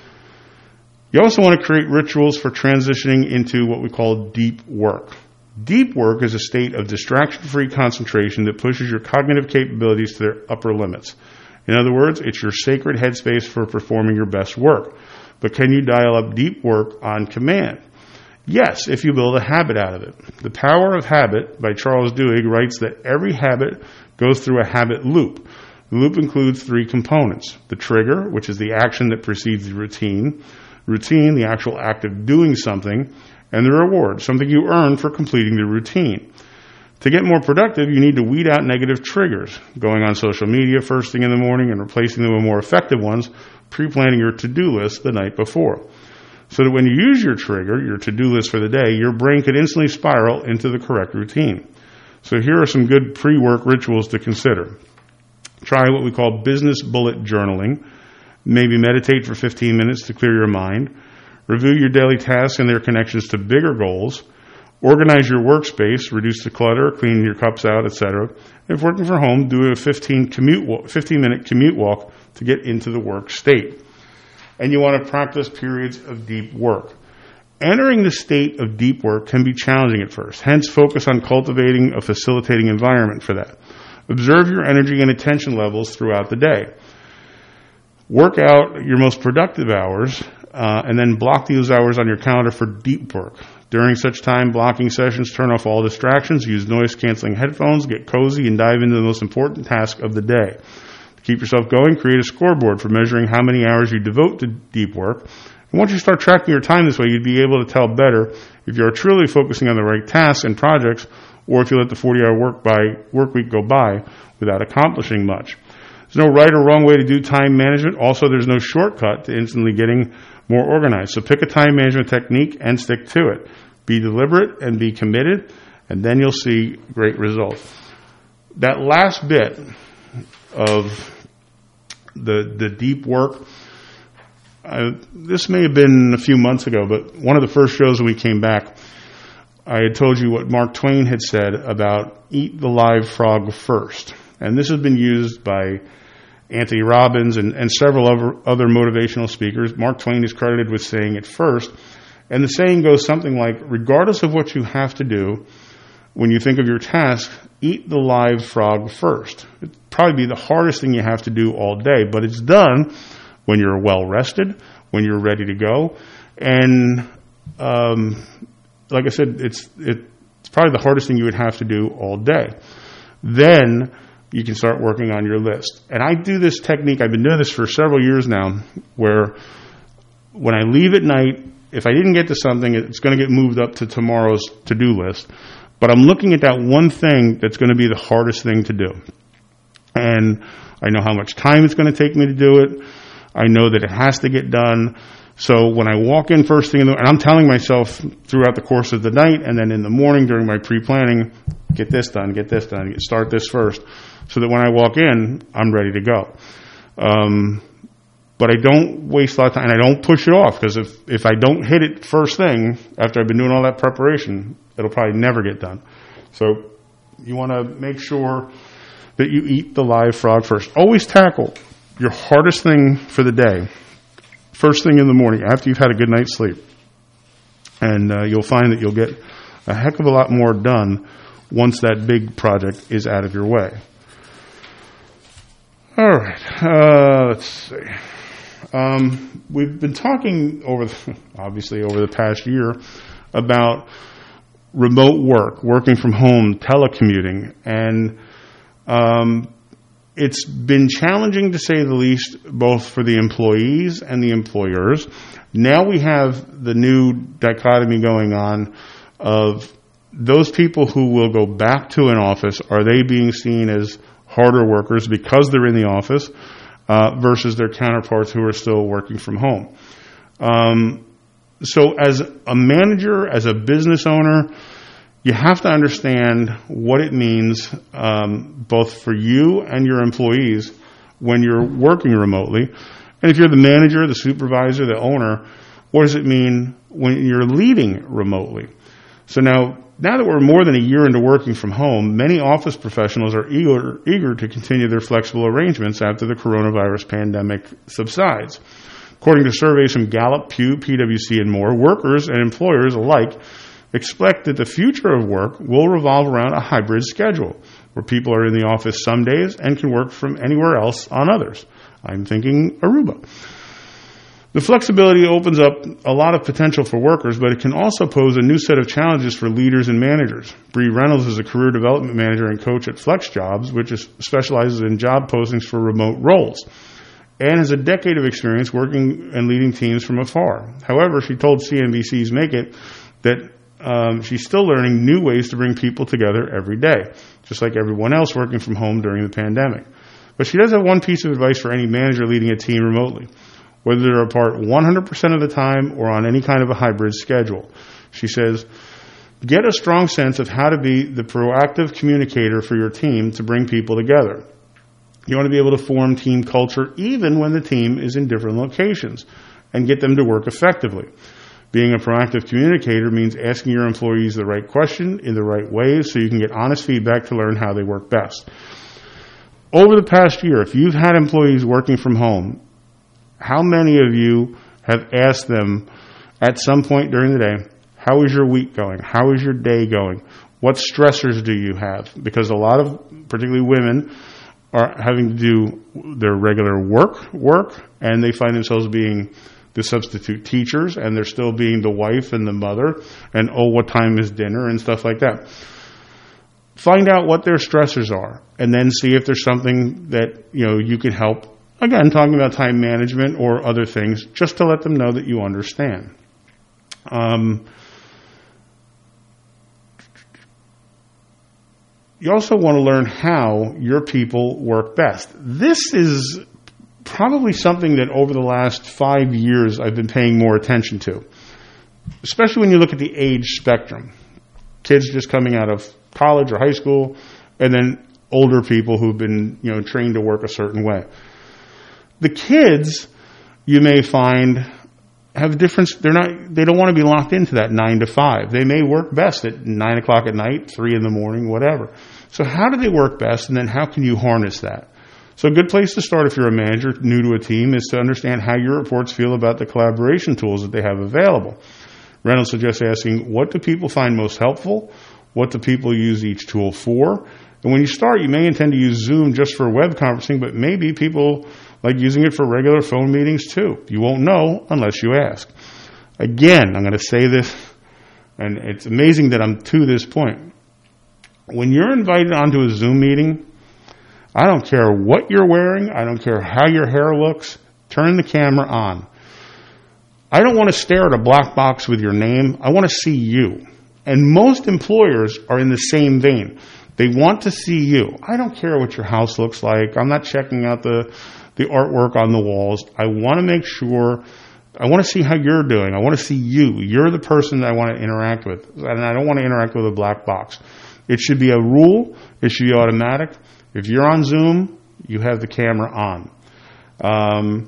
You also want to create rituals for transitioning into what we call deep work. Deep work is a state of distraction-free concentration that pushes your cognitive capabilities to their upper limits. In other words, it's your sacred headspace for performing your best work. But can you dial up deep work on command? Yes, if you build a habit out of it. The Power of Habit by Charles Duhigg writes that every habit goes through a habit loop. The loop includes 3 components. The trigger, which is the action that precedes the routine. Routine, the actual act of doing something. And the reward, something you earn for completing the routine. To get more productive, you need to weed out negative triggers, going on social media first thing in the morning and replacing them with more effective ones, pre-planning your to-do list the night before. So that when you use your trigger, your to-do list for the day, your brain could instantly spiral into the correct routine. So here are some good pre-work rituals to consider. Try what we call business bullet journaling. Maybe meditate for 15 minutes to clear your mind. Review your daily tasks and their connections to bigger goals. Organize your workspace, reduce the clutter, clean your cups out, etc. If working from home, do a 15-minute commute walk to get into the work state. And you want to practice periods of deep work. Entering the state of deep work can be challenging at first. Hence, focus on cultivating a facilitating environment for that. Observe your energy and attention levels throughout the day. Work out your most productive hours, and then block those hours on your calendar for deep work. During such time blocking sessions, turn off all distractions, use noise-canceling headphones, get cozy, and dive into the most important task of the day. To keep yourself going, create a scoreboard for measuring how many hours you devote to deep work. And once you start tracking your time this way, you'd be able to tell better if you are truly focusing on the right tasks and projects, or if you let the 40-hour work week go by without accomplishing much. There's no right or wrong way to do time management. Also, there's no shortcut to instantly getting more organized. So pick a time management technique and stick to it. Be deliberate and be committed, and then you'll see great results. That last bit of the deep work, this may have been a few months ago, but one of the first shows when we came back, I had told you what Mark Twain had said about eat the live frog first. And this has been used by Anthony Robbins and several other motivational speakers. Mark Twain is credited with saying it first. And the saying goes something like, regardless of what you have to do, when you think of your task, eat the live frog first. It'd probably be the hardest thing you have to do all day, but it's done when you're well rested, when you're ready to go. And like I said, it's probably the hardest thing you would have to do all day. Then you can start working on your list. And I do this technique, I've been doing this for several years now, where when I leave at night, if I didn't get to something, it's going to get moved up to tomorrow's to-do list. But I'm looking at that one thing that's going to be the hardest thing to do. And I know how much time it's going to take me to do it. I know that it has to get done. So when I walk in first thing and I'm telling myself throughout the course of the night and then in the morning during my pre-planning, get this done, start this first, so that when I walk in, I'm ready to go. But I don't waste a lot of time, and I don't push it off, because if I don't hit it first thing after I've been doing all that preparation, it'll probably never get done. So you want to make sure that you eat the live frog first. Always tackle your hardest thing for the day first thing in the morning after you've had a good night's sleep. And you'll find that you'll get a heck of a lot more done once that big project is out of your way. All right, let's see. We've been talking obviously over the past year about remote work, working from home, telecommuting, and it's been challenging to say the least, both for the employees and the employers. Now we have the new dichotomy going on of those people who will go back to an office. Are they being seen as harder workers because they're in the office versus their counterparts who are still working from home? So as a manager, as a business owner, you have to understand what it means both for you and your employees when you're working remotely. And if you're the manager, the supervisor, the owner, what does it mean when you're leading remotely? So now that we're more than a year into working from home, many office professionals are eager to continue their flexible arrangements after the coronavirus pandemic subsides. According to surveys from Gallup, Pew, PwC, and more, workers and employers alike expect that the future of work will revolve around a hybrid schedule, where people are in the office some days and can work from anywhere else on others. I'm thinking Aruba. The flexibility opens up a lot of potential for workers, but it can also pose a new set of challenges for leaders and managers. Bree Reynolds is a career development manager and coach at Flex Jobs, which specializes in job postings for remote roles, and has a decade of experience working and leading teams from afar. However, she told CNBC's Make It that she's still learning new ways to bring people together every day, just like everyone else working from home during the pandemic. But she does have one piece of advice for any manager leading a team remotely, whether they're apart 100% of the time or on any kind of a hybrid schedule. She says, get a strong sense of how to be the proactive communicator for your team to bring people together. You want to be able to form team culture even when the team is in different locations and get them to work effectively. Being a proactive communicator means asking your employees the right question in the right ways so you can get honest feedback to learn how they work best. Over the past year, if you've had employees working from home, how many of you have asked them at some point during the day, how is your week going? How is your day going? What stressors do you have? Because a lot of, particularly women, are having to do their regular work, and they find themselves being the substitute teachers, and they're still being the wife and the mother, and what time is dinner and stuff like that. Find out what their stressors are, and then see if there's something that you can help. Again, talking about time management or other things, just to let them know that you understand. You also want to learn how your people work best. This is probably something that over the last 5 years I've been paying more attention to, especially when you look at the age spectrum. Kids just coming out of college or high school, and then older people who've been trained to work a certain way. The kids, you may find, have a difference. They don't want to be locked into that 9 to 5. They may work best at 9 o'clock at night, 3 in the morning, whatever. So how do they work best, and then how can you harness that? So a good place to start if you're a manager new to a team is to understand how your reports feel about the collaboration tools that they have available. Reynolds suggests asking, what do people find most helpful? What do people use each tool for? And when you start, you may intend to use Zoom just for web conferencing, but maybe people like using it for regular phone meetings too. You won't know unless you ask. Again, I'm going to say this, and it's amazing that I'm to this point. When you're invited onto a Zoom meeting, I don't care what you're wearing. I don't care how your hair looks. Turn the camera on. I don't want to stare at a black box with your name. I want to see you. And most employers are in the same vein. They want to see you. I don't care what your house looks like. I'm not checking out the artwork on the walls. I want to make sure, I want to see how you're doing. I want to see you. You're the person that I want to interact with. And I don't want to interact with a black box. It should be a rule. It should be automatic. If you're on Zoom, you have the camera on.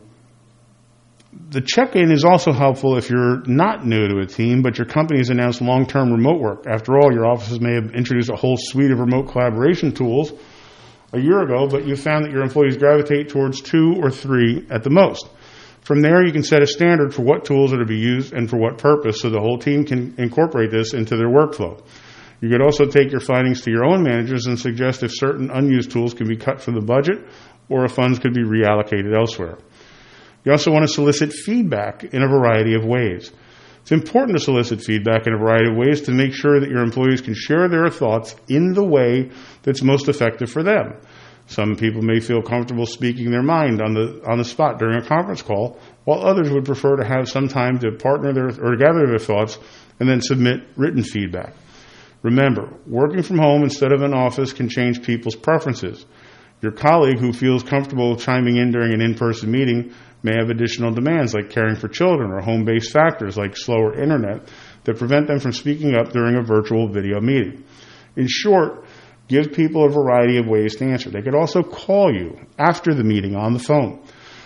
The check-in is also helpful if you're not new to a team, but your company has announced long-term remote work. After all, your offices may have introduced a whole suite of remote collaboration tools a year ago, but you found that your employees gravitate towards 2 or 3 at the most. From there, you can set a standard for what tools are to be used and for what purpose, so the whole team can incorporate this into their workflow. You could also take your findings to your own managers and suggest if certain unused tools can be cut from the budget or if funds could be reallocated elsewhere. You also want to solicit feedback in a variety of ways. It's important to solicit feedback in a variety of ways to make sure that your employees can share their thoughts in the way that's most effective for them. Some people may feel comfortable speaking their mind on the spot during a conference call, while others would prefer to have some time to gather their thoughts and then submit written feedback. Remember, working from home instead of an office can change people's preferences. Your colleague who feels comfortable chiming in during an in-person meeting may have additional demands like caring for children or home-based factors like slower internet that prevent them from speaking up during a virtual video meeting. In short, give people a variety of ways to answer. They could also call you after the meeting on the phone.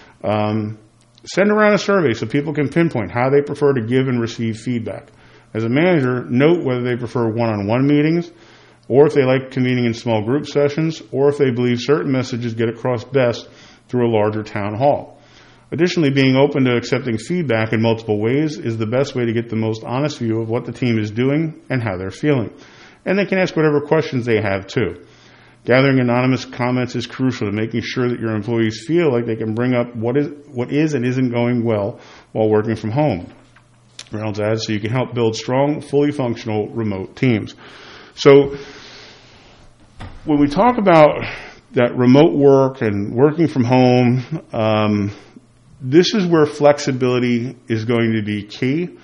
Send around a survey so people can pinpoint how they prefer to give and receive feedback. As a manager, note whether they prefer one-on-one meetings, or if they like convening in small group sessions, or if they believe certain messages get across best through a larger town hall. Additionally, being open to accepting feedback in multiple ways is the best way to get the most honest view of what the team is doing and how they're feeling. And they can ask whatever questions they have, too. Gathering anonymous comments is crucial to making sure that your employees feel like they can bring up what is and isn't going well while working from home. Reynolds adds, so you can help build strong, fully functional remote teams. So when we talk about that remote work and working from home, this is where flexibility is going to be key.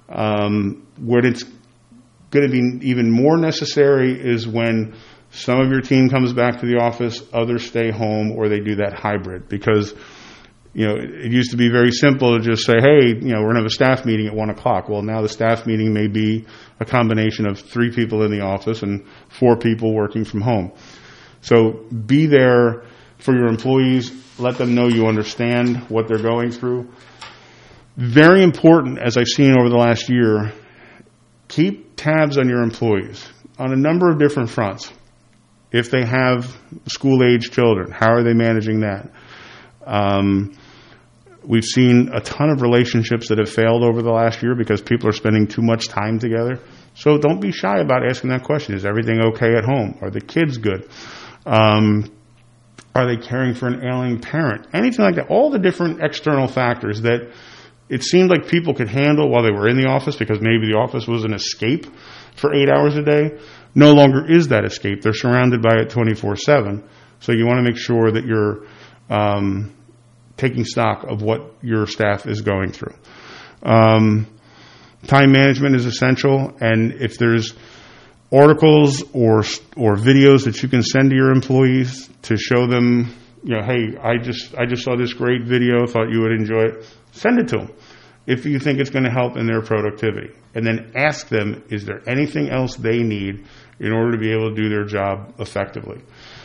What it's going to be even more necessary is when some of your team comes back to the office, others stay home, or they do that hybrid. Because, it used to be very simple to just say, hey, we're going to have a staff meeting at 1 o'clock. Well, now the staff meeting may be a combination of 3 people in the office and 4 people working from home. So be there for your employees. Let them know you understand what they're going through. Very important, as I've seen over the last year, keep tabs on your employees on a number of different fronts. If they have school-age children, how are they managing that? We've seen a ton of relationships that have failed over the last year because people are spending too much time together. So don't be shy about asking that question. Is everything okay at home? Are the kids good? Are they caring for an ailing parent? Anything like that. All the different external factors that it seemed like people could handle while they were in the office because maybe the office was an escape for 8 hours a day. No longer is that escape. They're surrounded by it 24/7. So you want to make sure that you're taking stock of what your staff is going through. Time management is essential, and if there's articles or videos that you can send to your employees to show them, hey, I just saw this great video, thought you would enjoy it, send it to them if you think it's going to help in their productivity. And then ask them, is there anything else they need in order to be able to do their job effectively?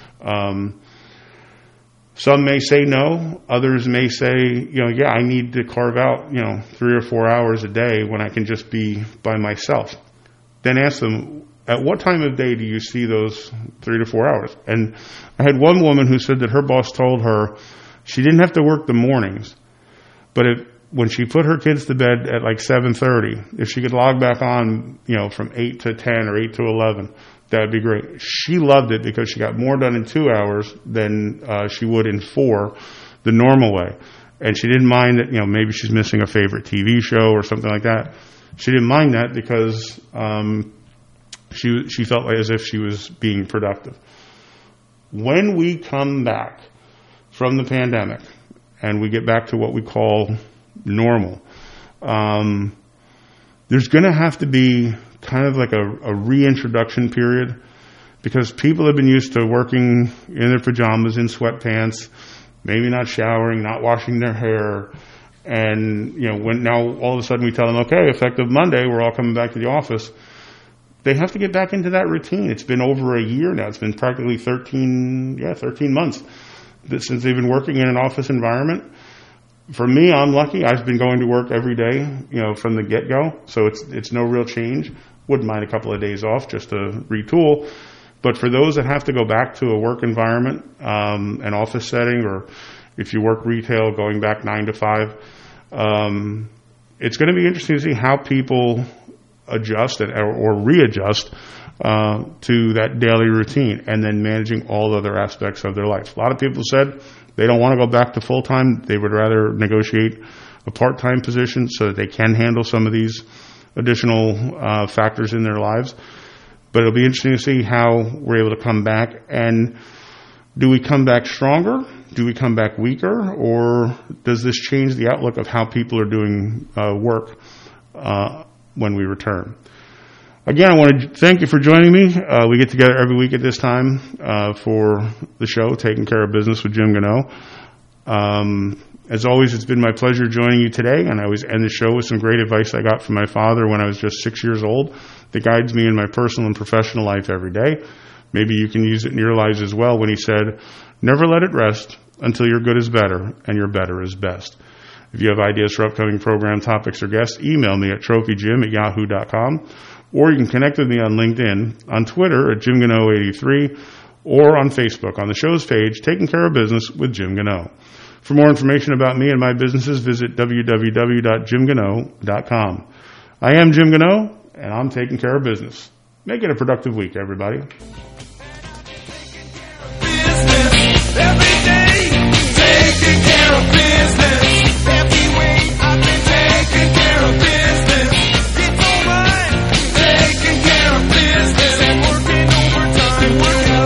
Some may say no. Others may say, I need to carve out, 3 or 4 hours a day when I can just be by myself. Then ask them, at what time of day do you see those 3 to 4 hours? And I had one woman who said that her boss told her she didn't have to work the mornings, but when she put her kids to bed at like 7:30, if she could log back on, from 8 to 10 or 8 to 11, that would be great. She loved it because she got more done in 2 hours than she would in 4, the normal way. And she didn't mind that, maybe she's missing a favorite TV show or something like that. She didn't mind that because she felt as if she was being productive. When we come back from the pandemic and we get back to what we call normal, there's going to have to be kind of like a reintroduction period because people have been used to working in their pajamas, in sweatpants, maybe not showering, not washing their hair. And, when now all of a sudden we tell them, okay, effective Monday, we're all coming back to the office. They have to get back into that routine. It's been over a year now. It's been practically 13 months since they've been working in an office environment. For me, I'm lucky. I've been going to work every day, from the get-go. So it's no real change. Wouldn't mind a couple of days off just to retool. But for those that have to go back to a work environment, an office setting, or if you work retail, going back 9 to 5, it's going to be interesting to see how people adjust or readjust to that daily routine and then managing all other aspects of their life. A lot of people said They don't want to go back to full-time. They would rather negotiate a part-time position so that they can handle some of these additional factors in their lives. But it'll be interesting to see how we're able to come back. And do we come back stronger? Do we come back weaker? Or does this change the outlook of how people are doing work when we return? Again, I want to thank you for joining me. We get together every week at this time for the show, Taking Care of Business with Jim Gano. As always, it's been my pleasure joining you today, and I always end the show with some great advice I got from my father when I was just 6 years old that guides me in my personal and professional life every day. Maybe you can use it in your lives as well when he said, never let it rest until your good is better and your better is best. If you have ideas for upcoming program topics or guests, email me at trophyjim@yahoo.com, or you can connect with me on LinkedIn, on Twitter at JimGano83, or on Facebook on the show's page, Taking Care of Business with Jim Gano. For more information about me and my businesses, visit www.jimgano.com. I am Jim Gano, and I'm taking care of business. Make it a productive week, everybody. Every day, taking care of business. Every way I've been taking care of business. It's alright, taking care of business and working overtime. Work out.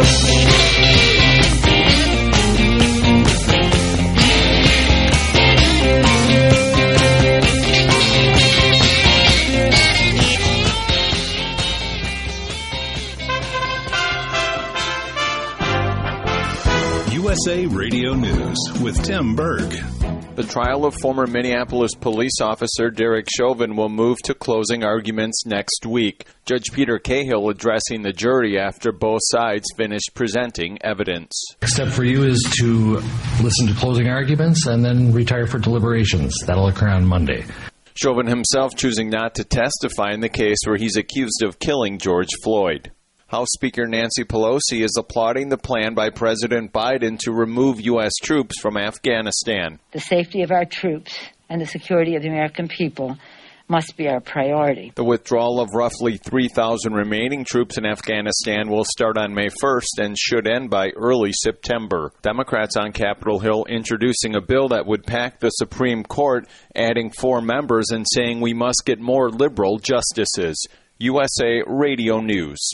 USA Radio News with Tim Berg. The trial of former Minneapolis police officer Derek Chauvin will move to closing arguments next week. Judge Peter Cahill addressing the jury after both sides finished presenting evidence. Next step for you is to listen to closing arguments and then retire for deliberations. That'll occur on Monday. Chauvin himself choosing not to testify in the case where he's accused of killing George Floyd. House Speaker Nancy Pelosi is applauding the plan by President Biden to remove U.S. troops from Afghanistan. The safety of our troops and the security of the American people must be our priority. The withdrawal of roughly 3,000 remaining troops in Afghanistan will start on May 1st and should end by early September. Democrats on Capitol Hill introducing a bill that would pack the Supreme Court, adding 4 members and saying we must get more liberal justices. USA Radio News.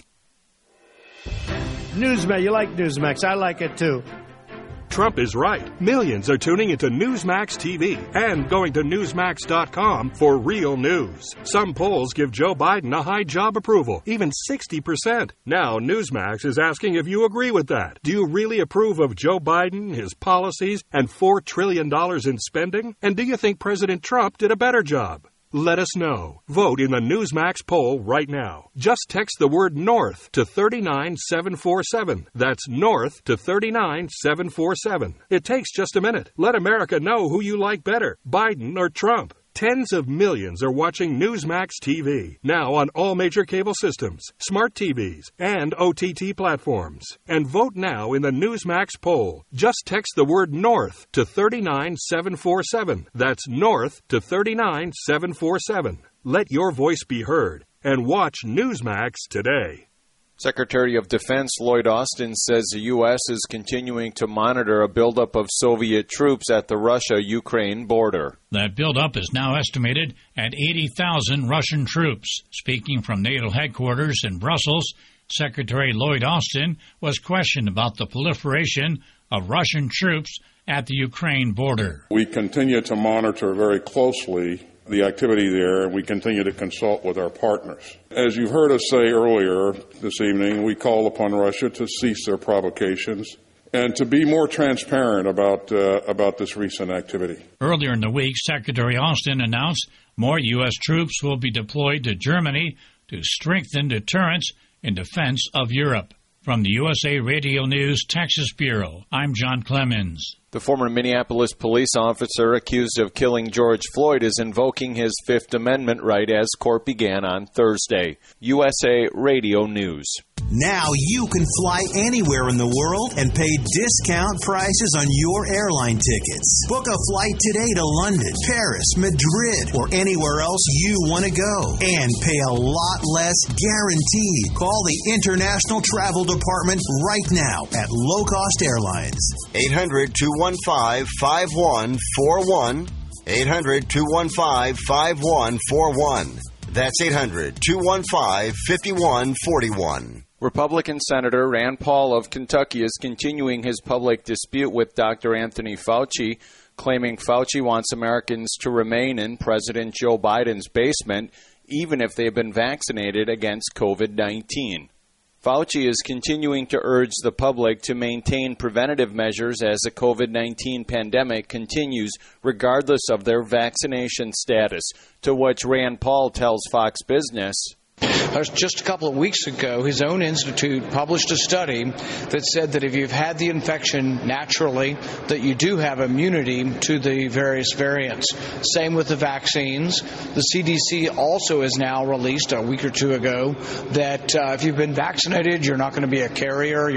Newsmax, you like Newsmax. I like it too. Trump is right. Millions are tuning into Newsmax TV and going to Newsmax.com for real news. Some polls give Joe Biden a high job approval, even 60%. Now Newsmax is asking if you agree with that. Do you really approve of Joe Biden, his policies, and $4 trillion in spending? And do you think President Trump did a better job? Let us know. Vote in the Newsmax poll right now. Just text the word NORTH to 39747. That's NORTH to 39747. It takes just a minute. Let America know who you like better, Biden or Trump. Tens of millions are watching Newsmax TV, now on all major cable systems, smart TVs, and OTT platforms. And vote now in the Newsmax poll. Just text the word NORTH to 39747. That's NORTH to 39747. Let your voice be heard, and watch Newsmax today. Secretary of Defense Lloyd Austin says the U.S. is continuing to monitor a buildup of Soviet troops at the Russia-Ukraine border. That buildup is now estimated at 80,000 Russian troops. Speaking from NATO headquarters in Brussels, Secretary Lloyd Austin was questioned about the proliferation of Russian troops at the Ukraine border. We continue to monitor very closely the activity there, and we continue to consult with our partners. As you've heard us say earlier this evening, we call upon Russia to cease their provocations and to be more transparent about this recent activity. Earlier in the week, Secretary Austin announced more U.S. troops will be deployed to Germany to strengthen deterrence in defense of Europe. From the USA Radio News Texas Bureau, I'm John Clemens. The former Minneapolis police officer accused of killing George Floyd is invoking his Fifth Amendment right as court began on Thursday. USA Radio News. Now you can fly anywhere in the world and pay discount prices on your airline tickets. Book a flight today to London, Paris, Madrid, or anywhere else you want to go. And pay a lot less guaranteed. Call the International Travel Department right now at Low Cost Airlines. 800-215-5141. 800-215-5141. That's 800-215-5141. Republican Senator Rand Paul of Kentucky is continuing his public dispute with Dr. Anthony Fauci, claiming Fauci wants Americans to remain in President Joe Biden's basement, even if they've been vaccinated against COVID-19. Fauci is continuing to urge the public to maintain preventative measures as the COVID-19 pandemic continues, regardless of their vaccination status, to which Rand Paul tells Fox Business, just a couple of weeks ago, his own institute published a study that said that if you've had the infection naturally, that you do have immunity to the various variants. Same with the vaccines. The CDC also has now released a week or two ago that if you've been vaccinated, you're not going to be a carrier.